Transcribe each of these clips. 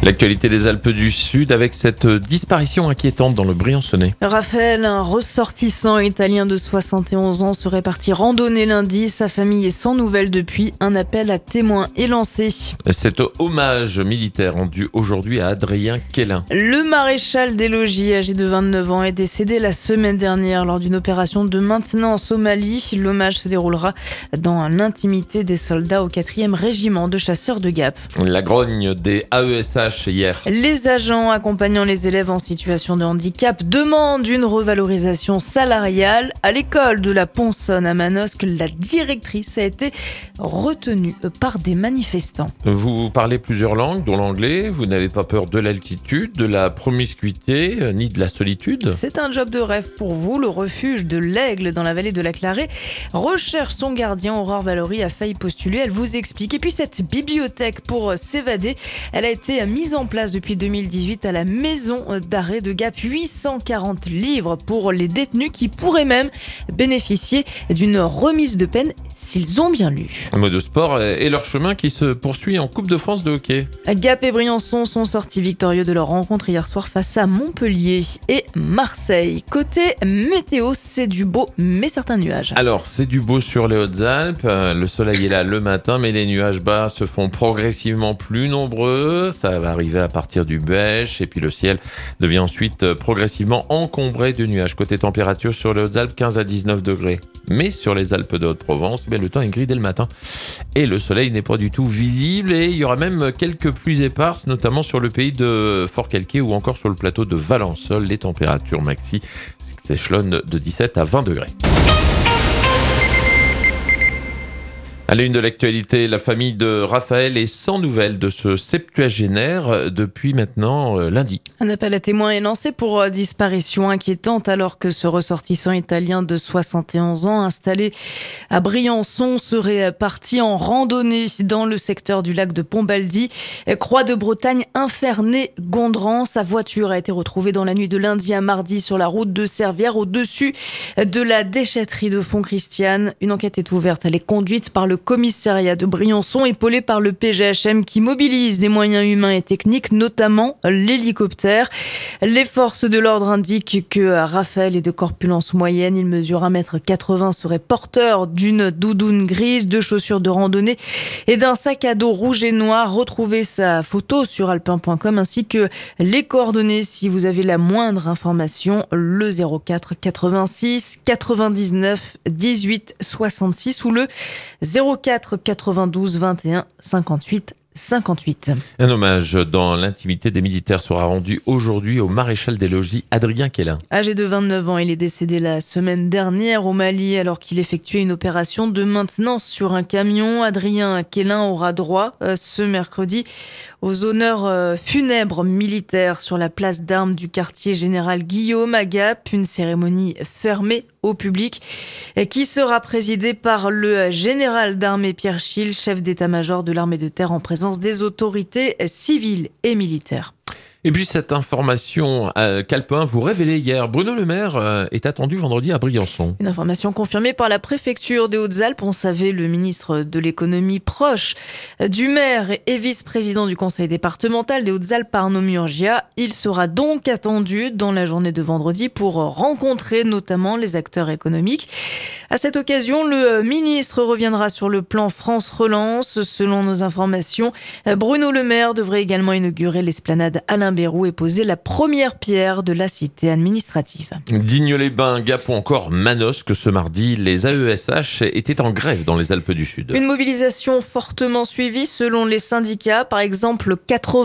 L'actualité des Alpes du Sud avec cette disparition inquiétante dans le Briançonnais. Raphaël, un ressortissant italien de 71 ans, serait parti randonner lundi. Sa famille est sans nouvelles depuis. Un appel à témoins est lancé. Cet hommage militaire rendu aujourd'hui à Adrien Quélin. Le maréchal des logis, âgé de 29 ans, est décédé la semaine dernière lors d'une opération de maintenance au Mali. L'hommage se déroulera dans l'intimité des soldats au 4e régiment de chasseurs de Gap. La grogne des AESH hier. Les agents accompagnant les élèves en situation de handicap demandent une revalorisation salariale. À l'école de la Ponsonne à Manosque, la directrice a été retenue par des manifestants. Vous parlez plusieurs langues, dont l'anglais. Vous n'avez pas peur de l'altitude, de la promiscuité, ni de la solitude. C'est un job de rêve pour vous. Le refuge de l'Aigle dans la vallée de la Clarée recherche son gardien. Aurore Valory a failli postuler. Elle vous explique. Et puis cette bibliothèque pour s'évader, elle a été mise en place depuis 2018 à la maison d'arrêt de Gap. 840 livres pour les détenus qui pourraient même bénéficier d'une remise de peine s'ils ont bien lu. Un mot de sport et leur chemin qui se poursuit en Coupe de France de hockey. Gap et Briançon sont sortis victorieux de leur rencontre hier soir face à Montpellier et Marseille. Côté météo, c'est du beau mais certains nuages. Alors, c'est du beau sur les Hautes-Alpes. Le soleil est là le matin, mais les nuages bas se font progressivement plus nombreux. Ça va arriver à partir du Bêche et puis le ciel devient ensuite progressivement encombré de nuages. Côté température sur les Hautes-Alpes, 15 à 19 degrés. Mais sur les Alpes de Haute-Provence, le temps est gris dès le matin et le soleil n'est pas du tout visible et il y aura même quelques pluies éparses, notamment sur le pays de Fort-Calquier ou encore sur le plateau de Valençol. Les températures maxi s'échelonnent de 17 à 20 degrés. À la une de l'actualité, la famille de Raphaël est sans nouvelles de ce septuagénaire depuis maintenant lundi. Un appel à témoins est lancé pour disparition inquiétante alors que ce ressortissant italien de 71 ans installé à Briançon serait parti en randonnée dans le secteur du lac de Pont-Baldy, Croix de Bretagne, Infernay-Gondran. Sa voiture a été retrouvée dans la nuit de lundi à mardi sur la route de Servières au-dessus de la déchetterie de Font-Christiane. Une enquête est ouverte, elle est conduite par le commissariat de Briançon, épaulé par le PGHM qui mobilise des moyens humains et techniques, notamment l'hélicoptère. Les forces de l'ordre indiquent que Raphaël est de corpulence moyenne. Il mesure 1,80 m, serait porteur d'une doudoune grise, de chaussures de randonnée et d'un sac à dos rouge et noir. Retrouvez sa photo sur alpin.com ainsi que les coordonnées si vous avez la moindre information. Le 04 86 99 18 66 ou le 04 92 21 58 58. Un hommage dans l'intimité des militaires sera rendu aujourd'hui au maréchal des logis Adrien Quélin. Âgé de 29 ans, il est décédé la semaine dernière au Mali alors qu'il effectuait une opération de maintenance sur un camion. Adrien Quélin aura droit ce mercredi aux honneurs funèbres militaires sur la place d'armes du quartier général Guillaume à Gap. Une cérémonie fermée au public qui sera présidée par le général d'armée Pierre Schill, chef d'état-major de l'armée de terre en présence des autorités civiles et militaires. Et puis cette information qu'Alpin vous révélait hier, Bruno Le Maire est attendu vendredi à Briançon. Une information confirmée par la préfecture des Hautes-Alpes. On savait, le ministre de l'économie proche du maire et vice-président du conseil départemental des Hautes-Alpes, Arnaud Murgia. Il sera donc attendu dans la journée de vendredi pour rencontrer notamment les acteurs économiques. À cette occasion, le ministre reviendra sur le plan France Relance. Selon nos informations, Bruno Le Maire devrait également inaugurer l'esplanade Alain Bérou et poser la première pierre de la cité administrative. Digne-les-Bains, Gap ou encore Manosque, ce mardi, les AESH étaient en grève dans les Alpes du Sud. Une mobilisation fortement suivie selon les syndicats. Par exemple,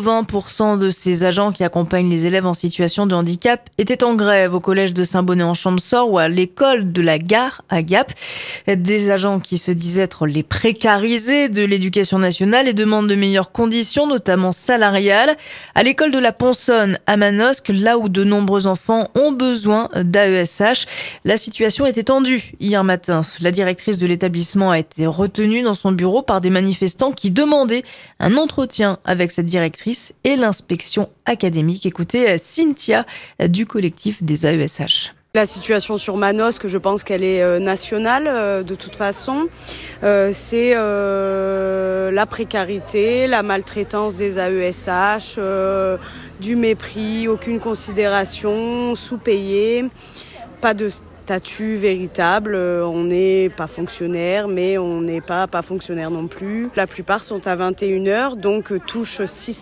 80% de ces agents qui accompagnent les élèves en situation de handicap étaient en grève au collège de Saint-Bonnet-en-Champsaur ou à l'école de la Gare à Gap. Des agents qui se disent être les précarisés de l'éducation nationale et demandent de meilleures conditions, notamment salariales. À l'école de la Ponsonne à Manosque, là où de nombreux enfants ont besoin d'AESH. La situation était tendue hier matin. La directrice de l'établissement a été retenue dans son bureau par des manifestants qui demandaient un entretien avec cette directrice et l'inspection académique. Écoutez Cynthia du collectif des AESH. La situation sur Manosque, je pense qu'elle est nationale de toute façon. C'est la précarité, la maltraitance des AESH, du mépris, aucune considération, sous-payé, pas de statut véritable. On n'est pas fonctionnaire, mais on n'est pas fonctionnaire non plus. La plupart sont à 21h, donc touchent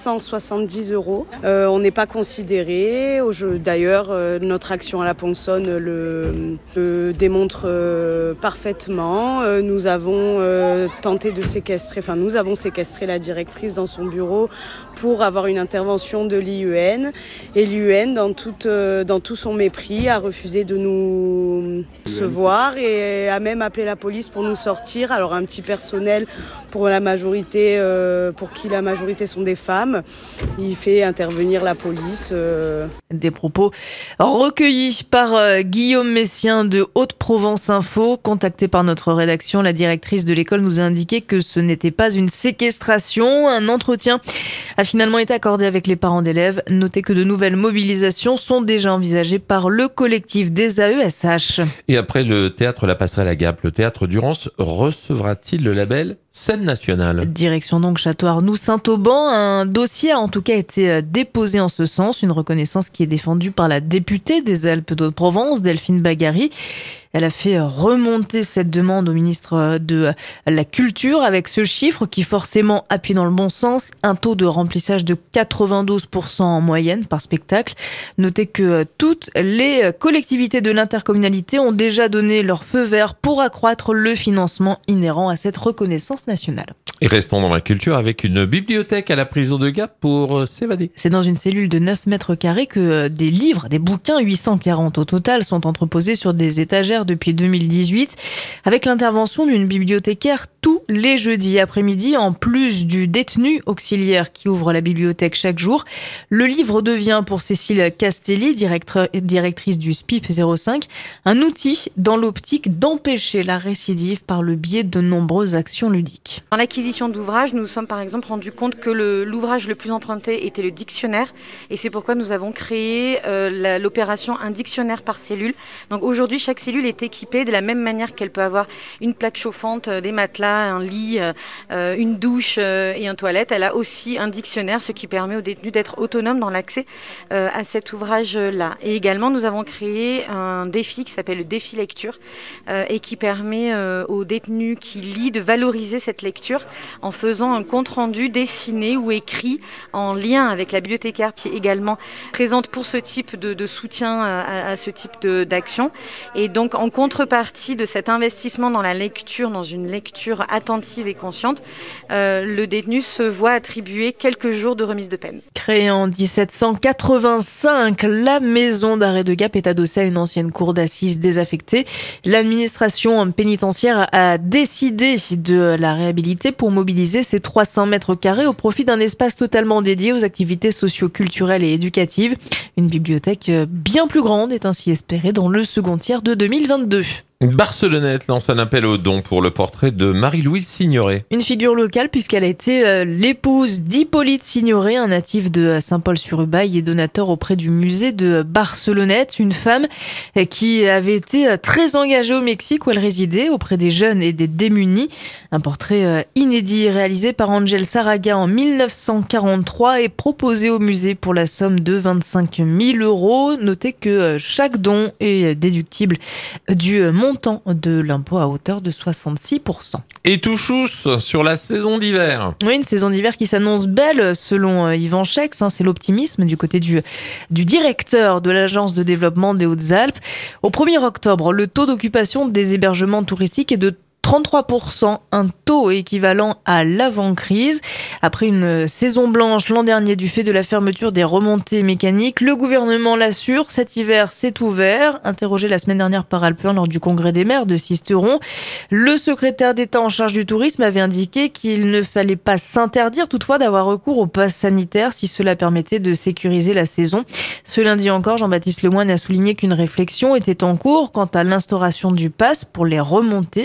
670 €. On n'est pas considéré. D'ailleurs, notre action à la Ponçonne le démontre parfaitement. Nous avons tenté de séquestrer, nous avons séquestré la directrice dans son bureau pour avoir une intervention de l'IUN. Et l'IUN, dans tout son mépris, a refusé de nous recevoir et a même appelé la police pour nous sortir. Alors un petit personnel pour la majorité, pour qui la majorité sont des femmes, il fait intervenir la police. Des propos recueillis par Guillaume Messien de Haute-Provence Info. Contactée par notre rédaction, la directrice de l'école nous a indiqué que ce n'était pas une séquestration. Un entretien a finalement été accordé avec les parents d'élèves. Notez que de nouvelles mobilisations sont déjà envisagées par le collectif des AESH. Et après le théâtre La Passerelle à Gap, le théâtre Durance recevra-t-il le label Scène nationale? Direction donc Château-Arnoux-Saint-Auban. Un dossier a en tout cas été déposé en ce sens. Une reconnaissance qui est défendue par la députée des Alpes d'Haute-Provence, Delphine Bagary. Elle a fait remonter cette demande au ministre de la Culture avec ce chiffre qui forcément appuie dans le bon sens. Un taux de remplissage de 92% en moyenne par spectacle. Notez que toutes les collectivités de l'intercommunalité ont déjà donné leur feu vert pour accroître le financement inhérent à cette reconnaissance nationale. Et restons dans la culture avec une bibliothèque à la prison de Gap pour s'évader. C'est dans une cellule de 9 mètres carrés que des livres, des bouquins, 840 au total, sont entreposés sur des étagères depuis 2018, avec l'intervention d'une bibliothécaire tous les jeudis après-midi, en plus du détenu auxiliaire qui ouvre la bibliothèque chaque jour. Le livre devient pour Cécile Castelli, directrice du SPIP 05, un outil dans l'optique d'empêcher la récidive par le biais de nombreuses actions ludiques. Dans l'acquisition d'ouvrages, nous nous sommes par exemple rendus compte que l'ouvrage le plus emprunté était le dictionnaire, et c'est pourquoi nous avons créé l'opération Un dictionnaire par cellule. Donc aujourd'hui, chaque cellule est équipée de la même manière qu'elle peut avoir une plaque chauffante, des matelas, un lit, une douche et une toilette. Elle a aussi un dictionnaire, ce qui permet aux détenus d'être autonomes dans l'accès à cet ouvrage-là. Et également, nous avons créé un défi qui s'appelle le défi lecture et qui permet aux détenus qui lisent de valoriser cette lecture en faisant un compte-rendu dessiné ou écrit en lien avec la bibliothécaire qui est également présente pour ce type de soutien à ce type d'action. Et donc, en contrepartie de cet investissement dans la lecture, dans une lecture attentive et consciente, le détenu se voit attribuer quelques jours de remise de peine. Créée en 1785, la maison d'arrêt de Gap est adossée à une ancienne cour d'assises désaffectée. L'administration pénitentiaire a décidé de la réhabiliter pour mobiliser ces 300 mètres carrés au profit d'un espace totalement dédié aux activités socio-culturelles et éducatives. Une bibliothèque bien plus grande est ainsi espérée dans le second tiers de 2022. Barcelonnette lance un appel aux dons pour le portrait de Marie-Louise Signoret. Une figure locale puisqu'elle a été l'épouse d'Hippolyte Signoret, un natif de Saint-Paul-sur-Ubaye et donateur auprès du musée de Barcelonnette. Une femme qui avait été très engagée au Mexique où elle résidait auprès des jeunes et des démunis. Un portrait inédit réalisé par Angel Saraga en 1943 et proposé au musée pour la somme de 25 000 €. Notez que chaque don est déductible du montant de l'impôt à hauteur de 66%. Et tout chousse sur la saison d'hiver. Oui, une saison d'hiver qui s'annonce belle selon Yvan Chex. C'est l'optimisme du côté du directeur de l'agence de développement des Hautes-Alpes. Au 1er octobre, le taux d'occupation des hébergements touristiques est de 33%, un taux équivalent à l'avant-crise. Après une saison blanche l'an dernier du fait de la fermeture des remontées mécaniques, le gouvernement l'assure, cet hiver c'est ouvert. Interrogé la semaine dernière par Alpe 1 lors du congrès des maires de Sisteron, le secrétaire d'État en charge du tourisme avait indiqué qu'il ne fallait pas s'interdire toutefois d'avoir recours au pass sanitaire si cela permettait de sécuriser la saison. Ce lundi encore, Jean-Baptiste Lemoyne a souligné qu'une réflexion était en cours quant à l'instauration du pass pour les remontées mécaniques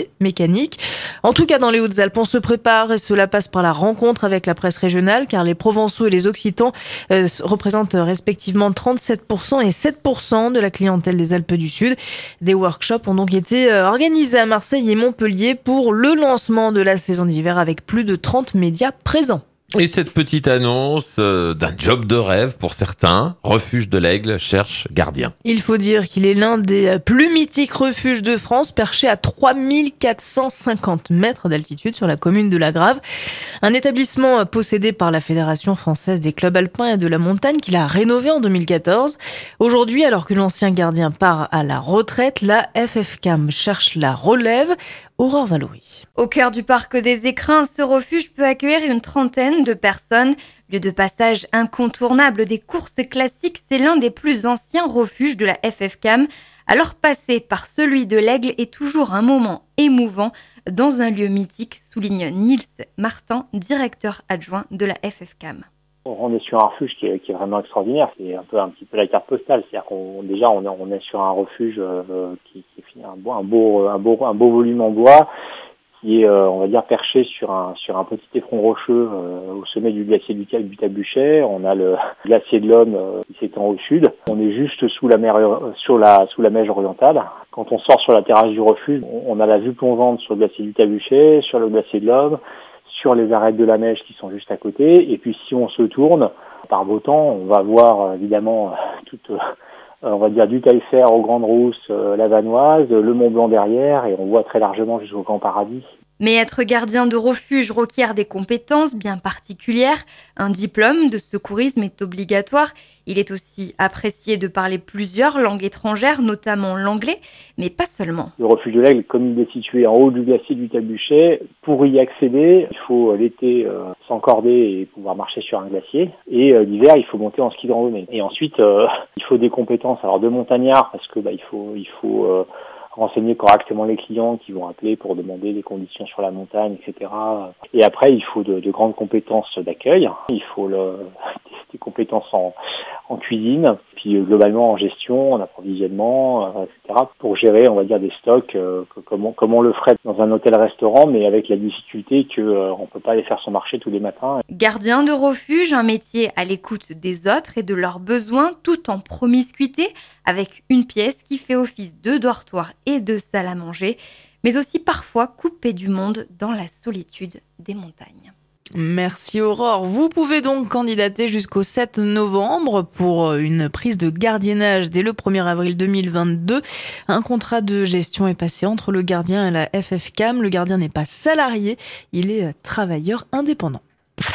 volcanique. En tout cas, dans les Hautes-Alpes, on se prépare et cela passe par la rencontre avec la presse régionale, car les Provençaux et les Occitans représentent respectivement 37% et 7% de la clientèle des Alpes du Sud. Des workshops ont donc été organisés à Marseille et Montpellier pour le lancement de la saison d'hiver avec plus de 30 médias présents. Et cette petite annonce d'un job de rêve pour certains, Refuge de l'Aigle cherche gardien. Il faut dire qu'il est l'un des plus mythiques refuges de France, perché à 3450 mètres d'altitude sur la commune de La Grave. Un établissement possédé par la Fédération française des clubs alpins et de la montagne qu'il a rénové en 2014. Aujourd'hui, alors que l'ancien gardien part à la retraite, la FFCAM cherche la relève. Aurore Valory. Au cœur du parc des Écrins, ce refuge peut accueillir une trentaine de personnes. Lieu de passage incontournable des courses classiques, c'est l'un des plus anciens refuges de la FFCAM. Alors passer par celui de l'Aigle est toujours un moment émouvant dans un lieu mythique, souligne Nils Martin, directeur adjoint de la FFCAM. On est sur un refuge qui est vraiment extraordinaire. C'est un petit peu la carte postale. C'est-à-dire on est sur un refuge qui est un beau volume en bois qui est, on va dire, perché sur un petit éperon rocheux au sommet du glacier du Tabuchet. On a le glacier de l'Homme qui s'étend au sud. On est juste sous la mer, sous la Meige orientale. Quand on sort sur la terrasse du refuge, on a la vue plongeante sur le glacier du Tabuchet, sur le glacier de l'Homme, sur les arêtes de la Meige qui sont juste à côté. Et puis si on se tourne, par beau temps, on va voir évidemment on va dire du Taillefer aux Grandes Rousses, la Vanoise, le Mont Blanc derrière, et on voit très largement jusqu'au Grand Paradis. Mais être gardien de refuge requiert des compétences bien particulières. Un diplôme de secourisme est obligatoire. Il est aussi apprécié de parler plusieurs langues étrangères, notamment l'anglais, mais pas seulement. Le refuge de l'Aigle, comme il est situé en haut du glacier du Tabuchet, pour y accéder, il faut l'été s'encorder et pouvoir marcher sur un glacier. Et l'hiver, il faut monter en ski de randonnée. Et ensuite, il faut des compétences de montagnard, parce que il faut renseigner correctement les clients qui vont appeler pour demander des conditions sur la montagne, etc. Et après, il faut de grandes compétences d'accueil. Il faut des compétences en cuisine, puis globalement en gestion, en approvisionnement, etc. pour gérer, on va dire, des stocks comme on le ferait dans un hôtel-restaurant, mais avec la difficulté qu'on peut pas aller faire son marché tous les matins. Gardien de refuge, un métier à l'écoute des autres et de leurs besoins, tout en promiscuité, avec une pièce qui fait office de dortoir et de salle à manger, mais aussi parfois coupé du monde dans la solitude des montagnes. Merci Aurore. Vous pouvez donc candidater jusqu'au 7 novembre pour une prise de gardiennage dès le 1er avril 2022. Un contrat de gestion est passé entre le gardien et la FFCAM. Le gardien n'est pas salarié, il est travailleur indépendant.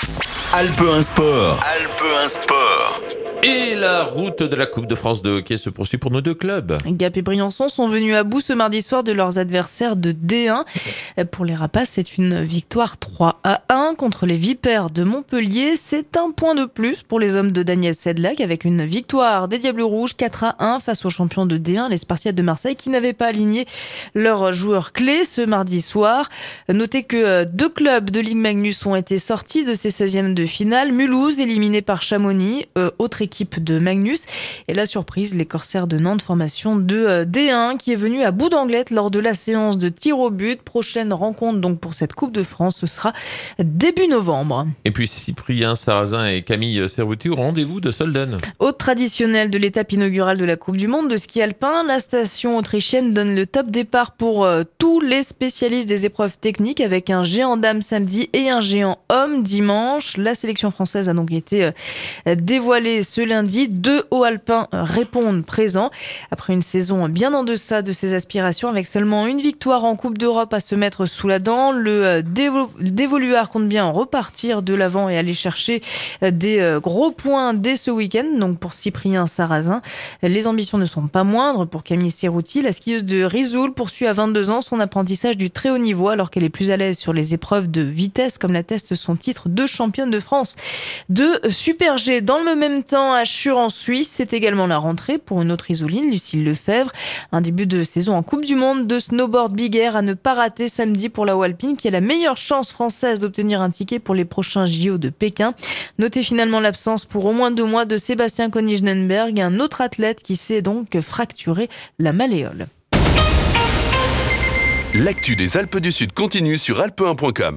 Alpe 1 Sport. Alpe 1 Sport. Et la route de la Coupe de France de hockey se poursuit pour nos deux clubs. Gap et Briançon sont venus à bout ce mardi soir de leurs adversaires de D1. Pour les Rapaces, c'est une victoire 3-1 contre les Vipères de Montpellier. C'est un point de plus pour les hommes de Daniel Sedlak avec une victoire des Diables Rouges 4-1 face aux champions de D1, les Spartiates de Marseille, qui n'avaient pas aligné leurs joueurs clés ce mardi soir. Notez que deux clubs de Ligue Magnus ont été sortis de ces 16e de finale. Mulhouse éliminé par Chamonix, autre équipe de Magnus, et la surprise, les Corsaires de Nantes, formation de D1 qui est venue à bout d'Anglette lors de la séance de tir au but. Prochaine rencontre donc pour cette Coupe de France, ce sera début novembre. Et puis Cyprien Sarrazin et Camille Servouti au rendez-vous de Solden. Hôte traditionnelle de l'étape inaugurale de la Coupe du Monde de ski alpin, la station autrichienne donne le top départ pour tous les spécialistes des épreuves techniques avec un géant dame samedi et un géant homme dimanche. La sélection française a donc été dévoilée ce lundi. 2 hauts alpins répondent présents. Après une saison bien en deçà de ses aspirations, avec seulement une victoire en Coupe d'Europe à se mettre sous la dent, le Dévoluard compte bien repartir de l'avant et aller chercher des gros points dès ce week-end. Donc pour Cyprien Sarrazin, les ambitions ne sont pas moindres. Pour Camille Serrouti, la skieuse de Risoul poursuit à 22 ans son apprentissage du très haut niveau alors qu'elle est plus à l'aise sur les épreuves de vitesse, comme l'atteste son titre de championne de France de Super G. Dans le même temps, à Chur en Suisse, c'est également la rentrée pour une autre Isouline, Lucille Lefebvre. Un début de saison en Coupe du Monde de snowboard big air à ne pas rater samedi pour la Walpine, qui a la meilleure chance française d'obtenir un ticket pour les prochains JO de Pékin. Notez finalement l'absence pour au moins 2 mois de Sébastien Koenigsberg, un autre athlète qui s'est donc fracturé la malléole. L'actu des Alpes du Sud continue sur alpe1.com.